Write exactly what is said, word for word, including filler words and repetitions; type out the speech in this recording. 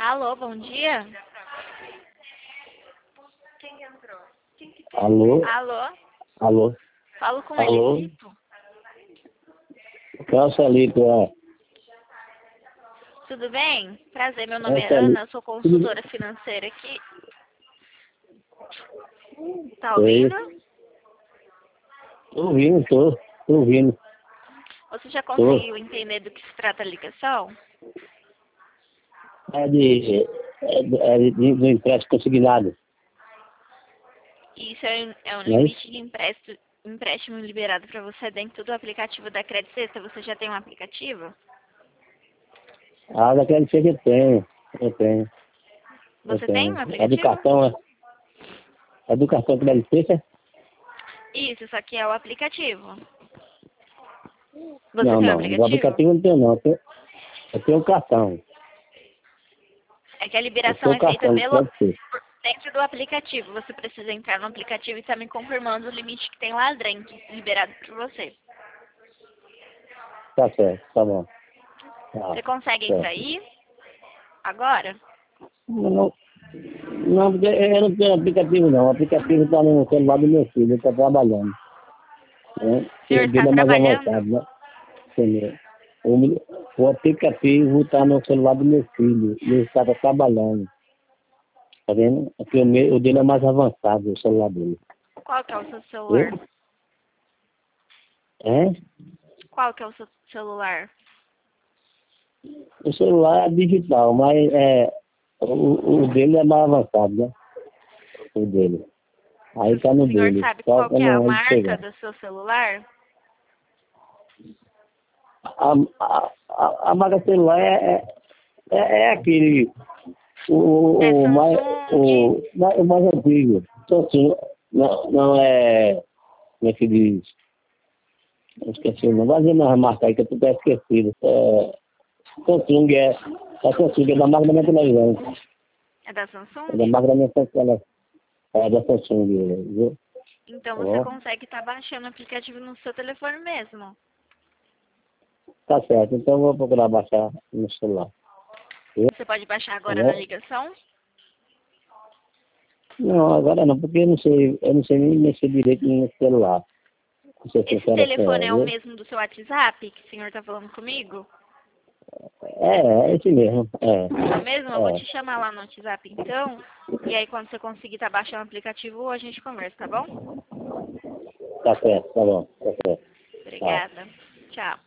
Alô, bom dia. Alô? Alô, Alô? falo com Alô? Elisito. Qual é o Celito? É? Tudo bem? Prazer, meu nome É é Celito. Ana, eu sou consultora financeira aqui. Tá Oi. ouvindo? Tô ouvindo, tô. Tô ouvindo. Você já Tô. conseguiu entender do que se trata a ligação? É de... É de, é de, de empréstimo consignado. Isso é um, é um Não é isso? limite de empréstimo, empréstimo liberado para você dentro do aplicativo da Credit Sexta. Você já tem um aplicativo? Ah, daquele que eu tenho. Eu tenho. Eu Você tem um tenho. É do aplicativo? cartão, é? É do cartão que deve ser, é? Isso, isso aqui é o aplicativo. Você Não, tem um não. Do aplicativo? aplicativo eu não tenho, não. Eu tenho, eu tenho um cartão. É que a Eu liberação tenho um é feita cartão, pelo, deve ser. por- dentro do aplicativo. Você precisa entrar no aplicativo e estar me confirmando o limite que tem lá dentro, liberado por você. Tá certo, tá bom. Tá, Você consegue entrar certo. aí? Agora? Não, não, não, porque eu não tenho aplicativo, não. O aplicativo está no celular do meu filho, ele está trabalhando. Né? O senhor O está dele é mais trabalhando? avançado, né? Entendeu? O, me- o aplicativo está no celular do meu filho e ele está trabalhando. Tá vendo? Porque o, meu, o dele é mais avançado, o celular dele. Qual que é o seu Viu? celular? É? Qual que é o seu celular? O celular é digital, mas é, o, o dele é mais avançado, né? O dele. Aí tá O no senhor dele. sabe Só qual que é a quando ele marca chegar. do seu celular? A, a, a, a marca celular é, é, é aquele. É O, o, mais, Samsung? o, mais- o mais antigo. Samsung não, não é. Como é que diz? Eu esqueci o nome. Vai dizer uma marca aí que eu tô até esquecido. É, Samsung é. A Samsung é da marca da minha televisão. É da É da Samsung? marca da minha televisão. É da Samsung, viu? Então você Ó, consegue estar baixando o aplicativo no seu telefone mesmo. tá certo. Então eu vou procurar baixar no celular. Viu? Você pode baixar Tá agora na bom? ligação? Não, agora não, porque eu não sei, eu não sei nem mexer direito no celular. Pra ser Esse sincero a telefone senhora, é o viu? mesmo do seu WhatsApp que o senhor está falando comigo? É, é esse mesmo. É, É o mesmo? Eu vou é. te chamar lá no WhatsApp então. E aí quando você conseguir estar baixando o aplicativo, a gente conversa, tá bom? Tá certo, tá bom, tá certo. Tá. Obrigada. Tchau.